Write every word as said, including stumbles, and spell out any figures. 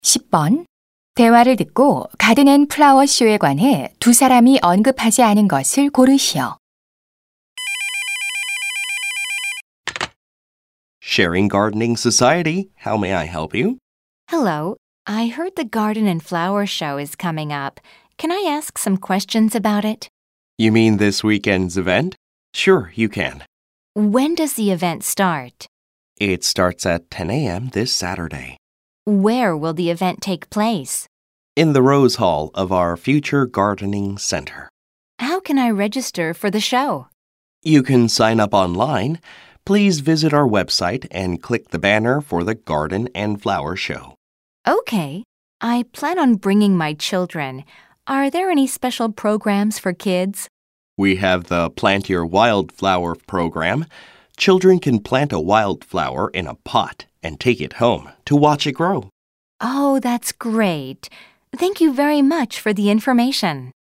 십 번. 대화를 듣고 가든 앤 플라워 쇼에 관해 두 사람이 언급하지 않은 것을 고르시오. Sharing Gardening Society. How may I help you? Hello. I heard the Garden and Flower Show is coming up. Can I ask some questions about it? You mean this weekend's event? Sure, you can. When does the event start? It starts at ten a.m. this Saturday. Where will the event take place? In the Rose Hall of our Future Gardening Center. How can I register for the show? You can sign up online. Please visit our website and click the banner for the Garden and Flower Show. Okay. I plan on bringing my children. Are there any special programs for kids? We have the Plant Your Wildflower program. Children can plant a wildflower in a pot and take it home to watch it grow. Oh, that's great. Thank you very much for the information.